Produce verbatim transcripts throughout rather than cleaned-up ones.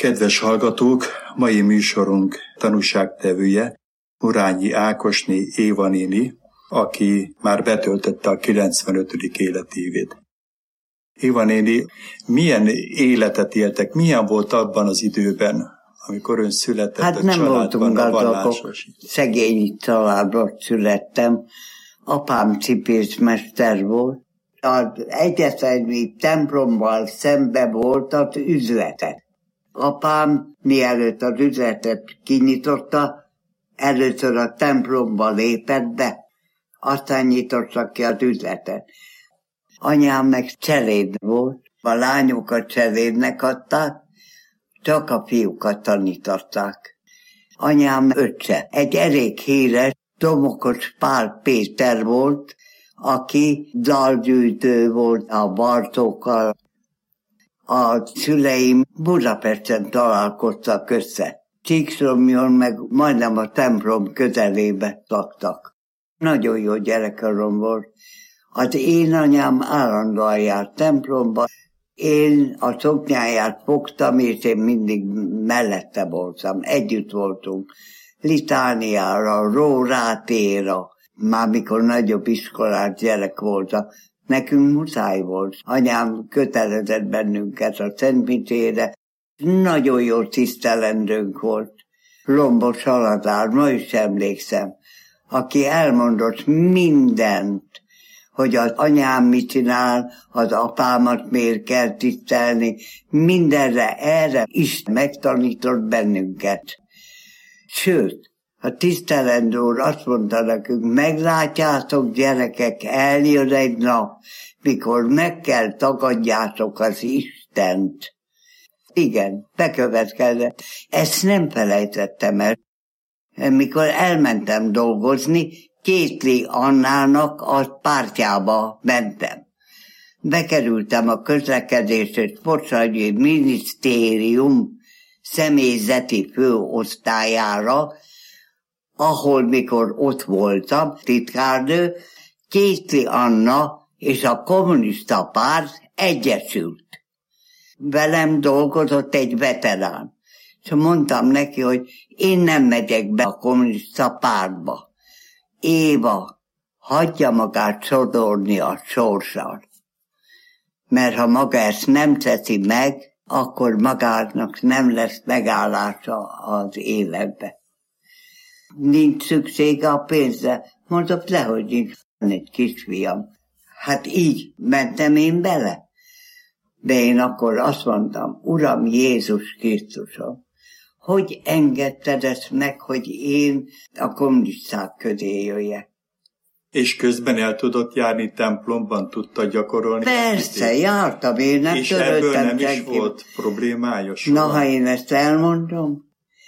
Kedves hallgatók, mai műsorunk tanúságtevője Urányi Ákosné Éva néni, aki már betöltötte a kilencvenötödik életévét. Éva néni, milyen életet éltek, milyen volt abban az időben, amikor ön született hát a nem családban, a vallásos? Szegény családban születtem. Apám cipészmester volt. Az egyetemi templommal szembe volt az üzlete. Apám mielőtt az üzletet kinyitotta, először a templomba lépett be, aztán nyitotta ki az üzletet. Anyám meg cseléd volt, a lányokat cselédnek adták, csak a fiúkat tanították. Anyám öccse, egy elég híres Domokos Pál Péter volt, aki dalgyűjtő volt a Bartókkal. A szüleim Budapesten találkoztak össze. Csíkszomjon meg majdnem a templom közelébe laktak. Nagyon jó gyerekkorom volt. Az én anyám állandóan járt templomba. Én a szoknyáját fogtam, és én mindig mellette voltam. Együtt voltunk. Litániára, Rórátéra. Már mikor nagyobb iskolás gyerek voltam. Nekünk muszáj volt. Anyám kötelezett bennünket a Szentmisére. Nagyon jó tisztelendőnk volt. Lombos Haladár, ma is emlékszem, aki elmondott mindent, hogy az anyám mit csinál, az apámat miért kell tisztelni, mindenre erre is megtanított bennünket. Sőt, a tisztelendő úr azt mondta nekünk, meglátjátok gyerekek, eljön egy nap, mikor meg kell tagadjátok az Istent. Igen, bekövetkezett. Ezt nem felejtettem el. Mikor elmentem dolgozni, Kétli Annának a pártjába mentem. Bekerültem a közlekedés és sportügyi minisztérium személyzeti főosztályára, ahol mikor ott voltam, titkárnő, Kétli Anna és a kommunista párt egyesült. Velem dolgozott egy veterán. És mondtam neki, hogy én nem megyek be a kommunista pártba. Éva, hagyja magát sodorni a sorssal. Mert ha maga ezt nem teszi meg, akkor magának nem lesz megállása az életbe. Nincs szüksége a pénzre. Mondok, lehogy nincs, egy kisfiam. Hát így mentem én bele. De én akkor azt mondtam, Uram Jézus Krisztusom, hogy engedted ezt meg, hogy én a kommunisták közé jöjjek? És közben el tudott járni templomban, tudta gyakorolni? Persze, jártam, én nem és töröltem. És ebből nem senki. is volt problémája soha? Na, ha én ezt elmondom,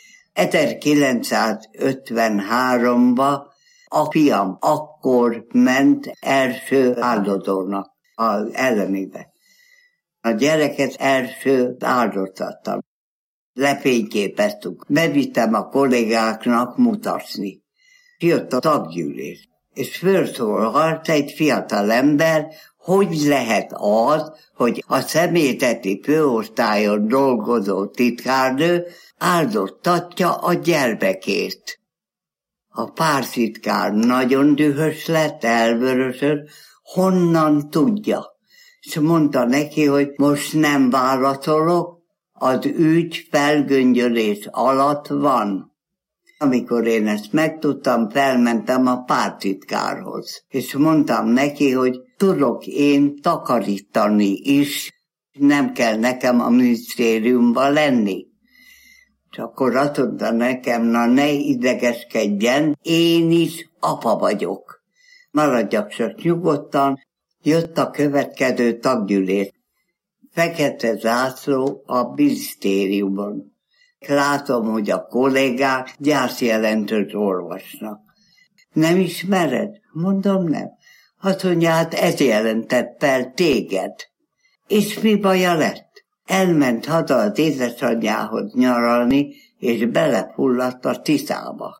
ezerkilencszázötvenháromban a fiam akkor ment első áldozónak az ellenébe. A gyereket első áldoztattam. Lefényképeztük. Bevittem a kollégáknak mutatni. Jött a taggyűlés. És fölszólalt egy fiatal ember, hogy lehet az, hogy a személyzeti főosztályon dolgozó titkárnő áldoztatja a gyermekét. A pártitkár nagyon dühös lett, elvörösöd, honnan tudja. És mondta neki, hogy most nem válaszolok, az ügy felgöngyölés alatt van. Amikor én ezt megtudtam, felmentem a pártitkárhoz. És mondtam neki, hogy tudok én takarítani is, nem kell nekem a minisztériumban lenni. És akkor azt mondta nekem, na ne idegeskedjen, én is apa vagyok. Maradjak csak nyugodtan. Jött a következő taggyűlés. Fekete zászló a minisztériumon. Látom, hogy a kollégák gyászjelentőt olvasnak. Nem ismered? Mondom, nem. Azt mondja, hát ez jelentett fel téged. És mi baja lett? Elment haza az édesanyjához nyaralni, és belefulladt a Tiszába.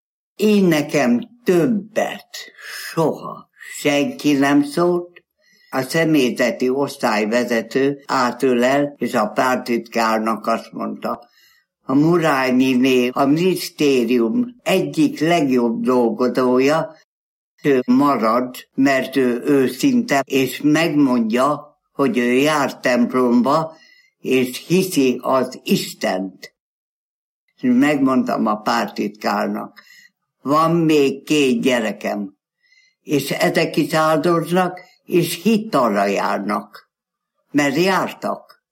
Én nekem többet soha senki nem szólt, A személyzeti osztályvezető átölel, és a pártitkárnak azt mondta, a Murányiné a minisztérium egyik legjobb dolgozója, ő marad, mert ő őszinte, és megmondja, hogy ő jár templomba, és hiszi az Istent. Megmondtam a pártitkárnak, van még két gyerekem, és ezek is áldoznak, és hitalra járnak, mert jártak.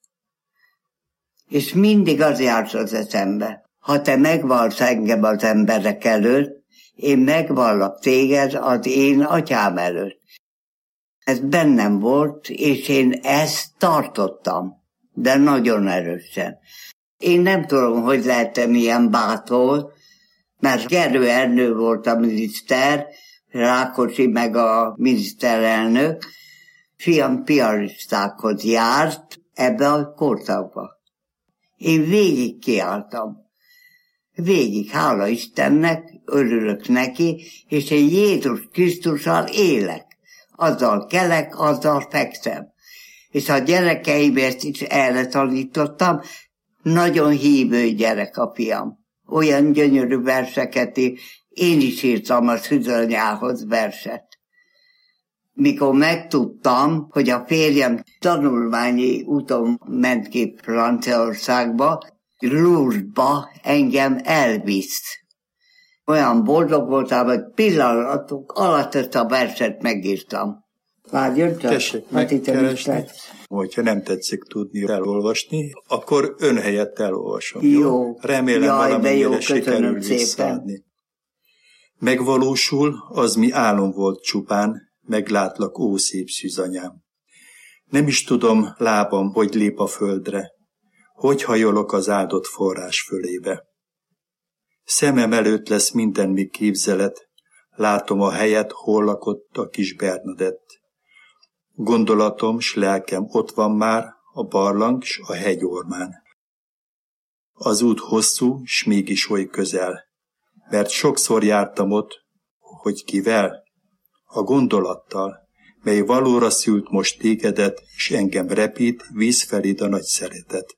És mindig az járt az eszembe, ha te megvallsz engem az emberek előtt, én megvallak téged az én atyám előtt. Ez bennem volt, és én ezt tartottam, de nagyon erősen. Én nem tudom, hogy lehetem ilyen bátor, mert Gerő Ernő volt a miniszter, Rákosi meg a miniszterelnök, fiam piaristákhoz járt ebbe a korszakba. Én végig kiálltam. Végig, hála Istennek, örülök neki, és én Jézus Krisztussal élek. Azzal kelek, azzal fekszem. És a gyerekeimért is erre tanítottam, nagyon hívő gyerek a fiam. Olyan gyönyörű verseket, én is írtam a szüzanyához verset. Mikor megtudtam, hogy a férjem tanulmányi úton ment ki Franciaországba, Lourdesba engem elvisz. Olyan boldog voltam, hogy pillanatok alatt ezt a verset megírtam. Várjon csak, tessék megkeresni, hogyha nem tetszik tudni elolvasni, akkor ön helyett elolvasom. Jó. jó? Remélem Jaj, valamennyire sikerül visszaadni. Megvalósul, az mi álom volt csupán, meglátlak, ó szép szűzanyám. Nem is tudom, lábam, hogy lép a földre, hogy hajolok az áldott forrás fölébe. Szemem előtt lesz minden mi képzelet, látom a helyet, hol lakott a kis Bernadett. Gondolatom s lelkem ott van már, a barlang s a hegyormán. Az út hosszú, s mégis oly közel, mert sokszor jártam ott, hogy kivel? A gondolattal, mely valóra szült most tégedet, s engem repít, víz feléd a nagy szeretet.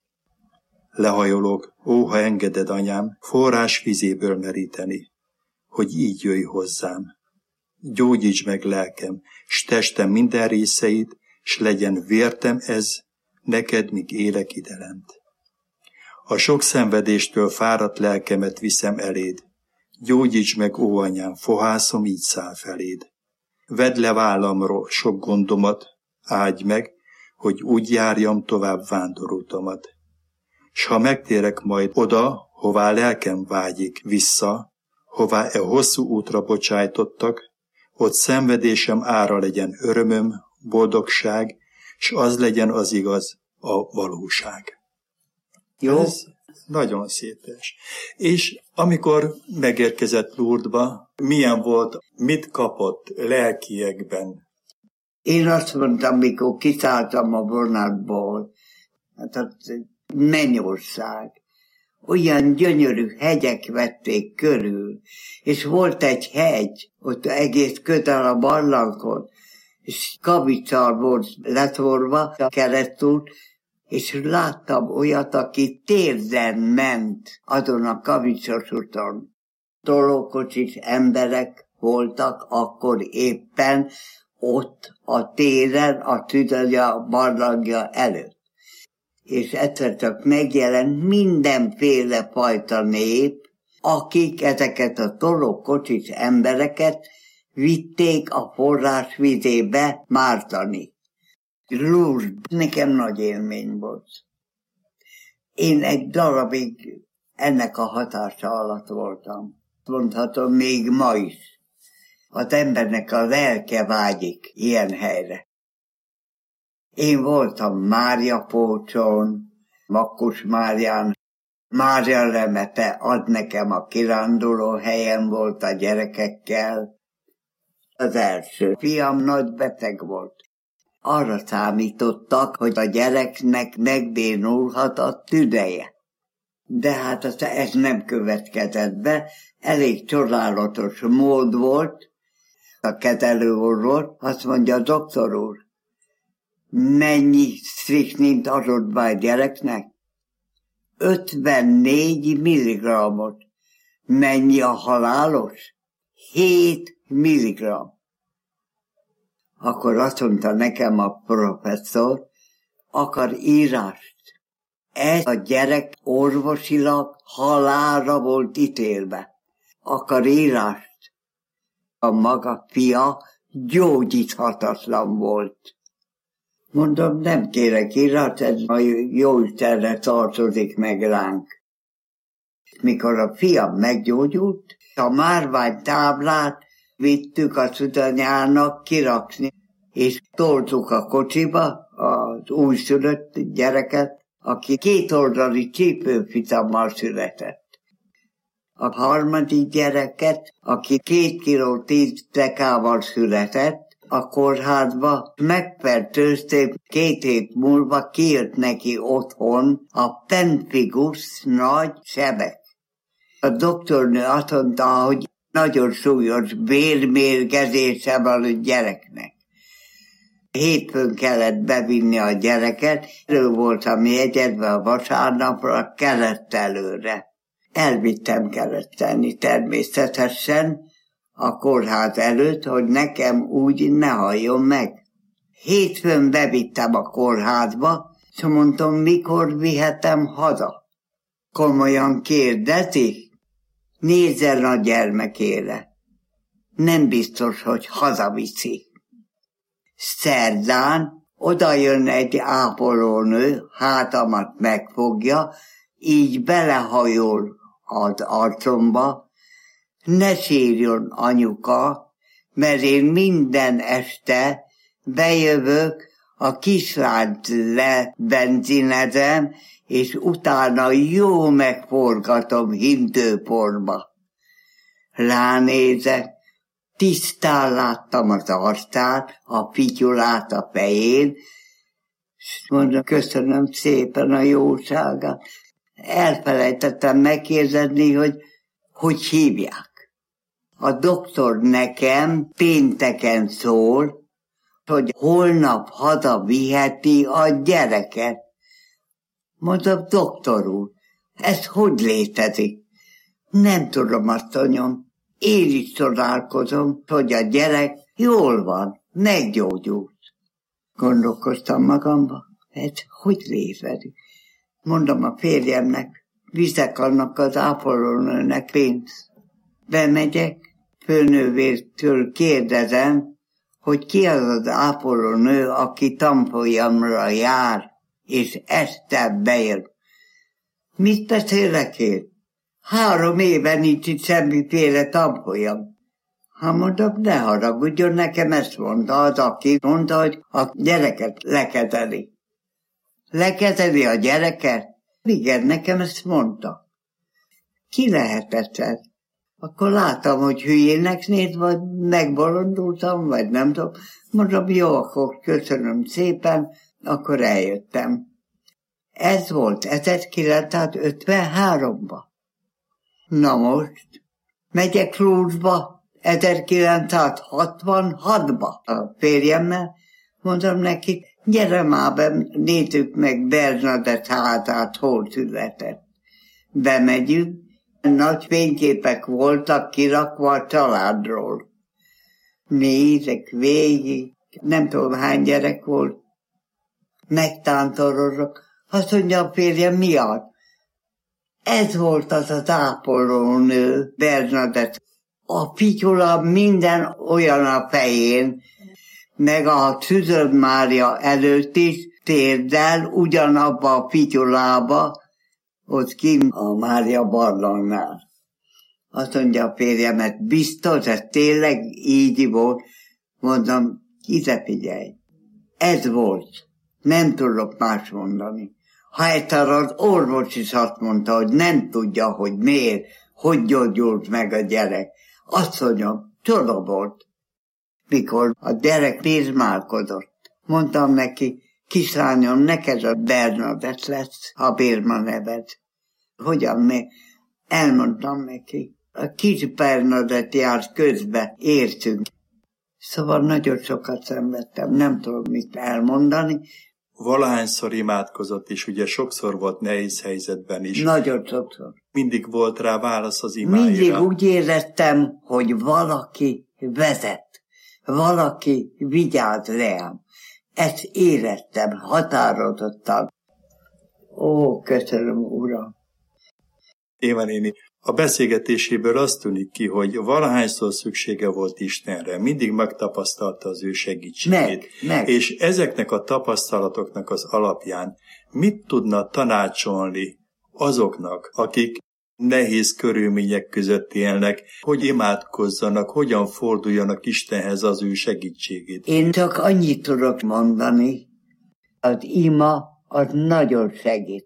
Lehajolok, ó, ha engeded, anyám, forrás vizéből meríteni, hogy így jöjj hozzám. Gyógyíts meg lelkem, s testem minden részeit, s legyen vértem ez, neked, míg élek idelent. A sok szenvedéstől fáradt lelkemet viszem eléd, gyógyíts meg, ó anyám, fohászom így száll feléd. Vedd le vállamról sok gondomat, áldj meg, hogy úgy járjam tovább vándorútomat. S ha megtérek majd oda, hová lelkem vágyik vissza, hová e hosszú útra bocsájtottak, ott szenvedésem ára legyen örömöm, boldogság, s az legyen az igaz, a valóság. Jó? Ez nagyon szépes. És amikor megérkezett Lourdesba, milyen volt, mit kapott lelkiekben? Én azt mondtam, mikor kiszálltam a vonatból, hát az mennyország. Olyan gyönyörű hegyek vették körül, és volt egy hegy, ott egész közel a barlangon, és kavicsal volt letvorva a keresztút, és láttam olyat, aki térden ment azon a kavicsos úton. Tolókocsis emberek voltak akkor éppen ott a téren, a tüdőja barlangja előtt. És egyszer csak megjelent mindenféle fajta nép, akik ezeket a tolókocsis embereket vitték a forrás vizébe mártani. Lourdes nekem nagy élmény volt. Én egy darabig ennek a hatása alatt voltam. Mondhatom, még ma is. Az embernek a lelke vágyik ilyen helyre. Én voltam Mária Pócson, Makkus Márián, Mária Lemete ad nekem a kiránduló helyem volt a gyerekekkel. Az első fiam nagy beteg volt. Arra számítottak, hogy a gyereknek megbénulhat a tüdeje. De hát az, ez nem következett be, elég csodálatos mód volt. A kezelőorvos azt mondja, doktor úr, mennyi sztrichnint adott be a gyereknek? ötvennégy milligrammot. Mennyi a halálos? hét milligramm. Akkor azt mondta nekem a professzor, akar írást. Ez a gyerek orvosilag halálra volt ítélve. Akar írást. A maga fia gyógyíthatatlan volt. Mondom, nem kérek írást, ez a Jóistenre tartozik meg ránk. Mikor a fiam meggyógyult, a márványtáblát vittük a szüdanyának kirakni, és toltuk a kocsiba az újszülött gyereket, aki kétoldali csípőfitammal született. A harmadik gyereket, aki két kiló tíz dekával született, a kórházba megfertőzték, két hét múlva kijött neki otthon a pemphigus nagy sebek. A doktornő azt mondta, hogy nagyon súlyos vérmérgezése van a gyereknek. Hétfőn kellett bevinni a gyereket, elő voltam jegyezve a vasárnapra Keresztelőre. Elvittem Keresztelni természetesen a kórház előtt, hogy nekem úgy ne halljon meg. Hétfőn bevittem a kórházba, és mondtam, mikor vihetem haza. Komolyan kérdezi? Nézzen a gyermekére. Nem biztos, hogy hazaviszi. Szerdán oda jön egy ápolónő, hátamat megfogja, így belehajol az arcomba. Ne sírjon, anyuka, mert én minden este bejövök, a kislányt lebenzinezem, és utána jó megforgatom hintőporba. Ránézek, tisztán láttam az arcát, a fityulát a fején, és mondom, köszönöm szépen a jóságát. Elfelejtettem megkérdezni, hogy hogy hívják. A doktor nekem pénteken szól, hogy holnap haza viheti a gyereket. Mondom, doktor úr, ez hogy létezik? Nem tudom, asszonyom. Én is csodálkozom, hogy a gyerek jól van, meggyógyult. Gondolkoztam magamba, ez hogy létezik? Mondom a férjemnek, viszek annak az ápolónőnek pénzt. Bemegyek, főnővértől kérdezem, hogy ki az az ápolónő, aki tanfolyamra jár, és este bejön. Mit beszélek én? Három éve nincs itt semmiféle tanfolyam. Ha mondom, ne haragudjon, nekem ezt mondta az, aki mondta, hogy a gyereket leketeli. Leketeli a gyereket? Igen, nekem ezt mondta. Ki lehetett ez? Akkor láttam, hogy hülyének néz, vagy megbolondultam, vagy nem tudom. Mondom, jó, akkor köszönöm szépen, akkor eljöttem. Ez volt ezerkilencszázötvenháromban. Na most, megyek Lúzsba, ezerkilencszázhatvanhatba a férjemmel, mondom neki, gyere már be, nézzük meg Bernadett házát, hol született. Bemegyünk, nagy fényképek voltak kirakva a családról. Nézek végig, nem tudom hány gyerek volt. Megtántorozok, azt mondja a férjem, mi az? Ez volt az az ápolónő, Bernadett. A fityula minden olyan a fején, meg a Szűződ Mária előtt is térdel, ugyanabba a fityulába, ott kint a Mária barlangnál. Azt mondja a férjemet, biztos, ez tényleg így volt. Mondom, ide figyelj, ez volt. Nem tudok más mondani. Ha egyszer az orvos is azt mondta, hogy nem tudja, hogy miért, hogy gyógyult meg a gyerek. Azt mondjam, csoda volt. Mikor a gyerek bírmálkodott, mondtam neki, kislányom, neked a Bernadett lesz a Bírma neved. Hogyan mi? Elmondtam neki. A kis Bernadett járt közbe, értünk. Szóval nagyon sokat szenvedtem, nem tudom mit elmondani. Valahányszor imádkozott, és ugye sokszor volt nehéz helyzetben is. Nagyon sokszor. Mindig volt rá válasz az imáira. Mindig úgy éreztem, hogy valaki vezet, valaki vigyáz rám. Ezt éreztem határozottan. Ó, köszönöm, Uram! Éva néni, a beszélgetéséből azt tűnik ki, hogy valahányszor szüksége volt Istenre, mindig megtapasztalta az ő segítségét. Meg, meg. És ezeknek a tapasztalatoknak az alapján mit tudna tanácsolni azoknak, akik nehéz körülmények között élnek, hogy imádkozzanak, hogyan forduljanak Istenhez az ő segítségét? Én csak annyit tudok mondani, az ima az nagyon segít.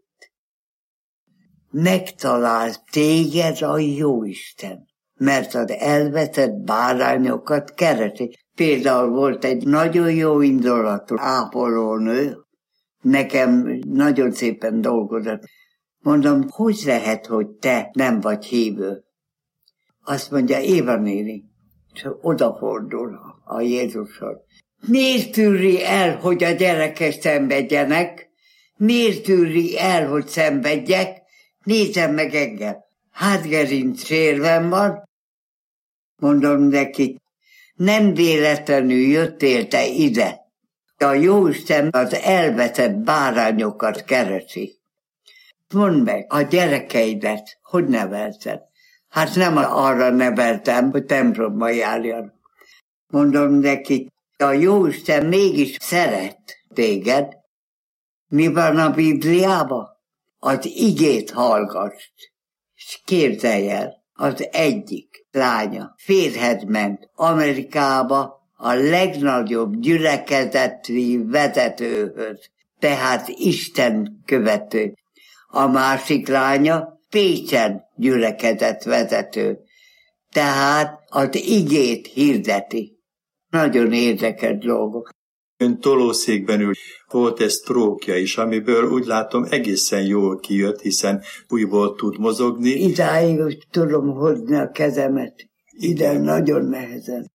Megtalál téged a Jóisten, mert az elvetett bárányokat keresi. Például volt egy nagyon jó indulatú ápolónő, nekem nagyon szépen dolgozott. Mondom, hogy lehet, hogy te nem vagy hívő? Azt mondja, Éva néni, és odafordul a Jézushoz. Miért tűri el, hogy a gyerekek szenvedjenek? Miért tűri el, hogy szenvedjek? Nézzem meg engem. Hátgerinc sérvem van. Mondom neki, nem véletlenül jöttél te ide. A Jóisten az elvetett bárányokat keresi. Mondd meg, a gyerekeidet hogy nevelted? Hát nem arra neveltem, hogy templomba járjon. Mondom neki, a Jóisten mégis szeret téged. Mi van a Bibliában? Az igét hallgass, és képzelj el, az egyik lánya férhez ment Amerikába a legnagyobb gyülekezeti vezetőhöz, tehát Isten követő. A másik lánya Pécsen gyülekezett vezető, tehát az igét hirdeti. Nagyon érdekes dolgok. Ön tolószékben ül, volt ez sztrókja is, amiből úgy látom egészen jól kijött, hiszen újból tud mozogni. Idáig úgy tudom hozni a kezemet, ide igen. Nagyon nehezen.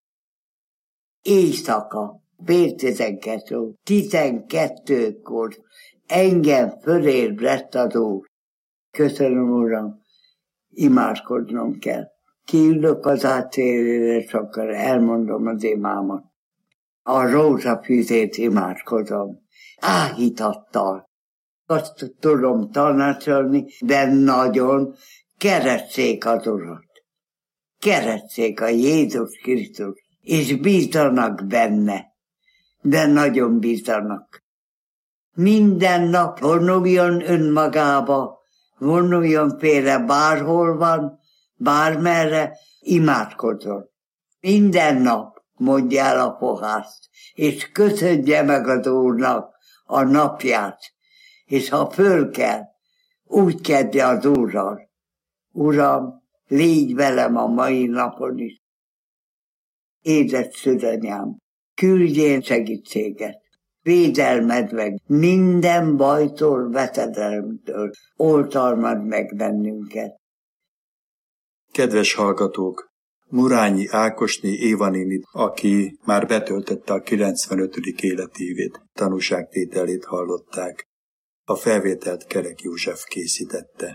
Éjszaka, fél tizenkettő, tizenkettőkor engem fölébredt az Úr. Köszönöm, Uram, imádkoznom kell. Kiülök az átérőre, és akkor elmondom az imámat. A rózsafűzét imádkozom. Áhítattal. Azt tudom tanácsolni, de nagyon kereszték az Urat. Kereszték a Jézus Krisztus, és bízzanak benne. De nagyon bízzanak. Minden nap vonuljon önmagába, vonuljon félre bárhol van, bármerre, imádkozzon. Minden nap mondja el a pohászt, és köszönje meg az Úrnak a napját, és ha föl kell, úgy kedje az Úrral. Uram, légy velem a mai napon is. Édes szülanyám, küldjél segítséget, védelmed meg minden bajtól, veszedelemtől, oltalmad meg bennünket. Kedves hallgatók! Murányi Ákosné Éva nénit, aki már betöltötte a kilencvenötödik életévét, tanúságtételét hallották. A felvételt Kerek József készítette.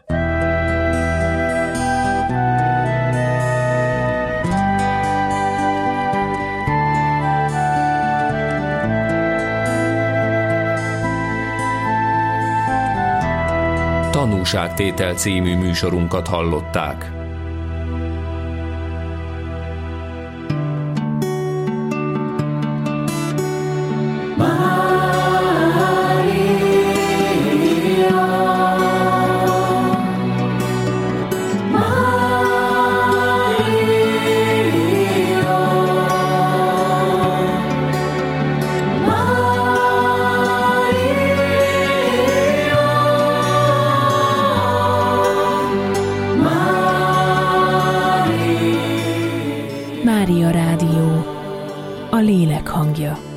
Tanúságtétel című műsorunkat hallották. Mária Rádió, a lélek hangja.